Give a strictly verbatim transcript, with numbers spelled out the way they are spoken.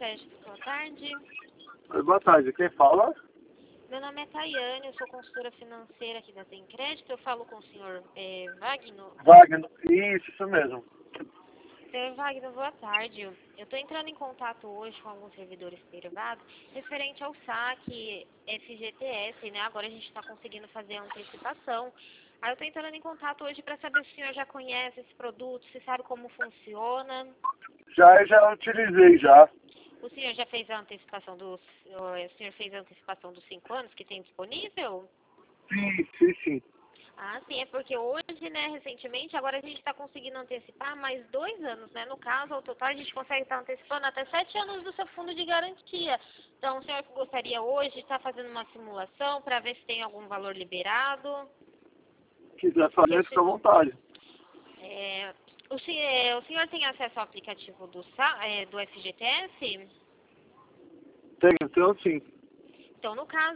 Crédito, boa tarde. Oi, boa tarde, quem fala? Meu nome é Tayane, eu sou consultora financeira aqui da Tem Crédito. Eu falo com o senhor é, Wagner. Wagner, isso, isso mesmo. Senhor Wagner, boa tarde. Eu estou entrando em contato hoje com alguns servidores privados referente ao saque F G T S, né? Agora a gente está conseguindo fazer a antecipação. Aí eu estou entrando em contato hoje para saber se o senhor já conhece esse produto, se sabe como funciona. Já, já utilizei já. O senhor já fez a antecipação dos, o senhor fez a antecipação dos cinco anos que tem disponível? Sim, sim, sim. Ah, sim, é porque hoje, né, recentemente, agora a gente está conseguindo antecipar mais dois anos, né? No caso, ao total, a gente consegue estar antecipando até sete anos do seu fundo de garantia. Então, o senhor que gostaria hoje de estar fazendo uma simulação para ver se tem algum valor liberado? Quiser fazer, fica à vontade. É, o, senhor, o senhor tem acesso ao aplicativo do, Sa- é, do F G T S? Tenho, tenho sim. Então, no caso,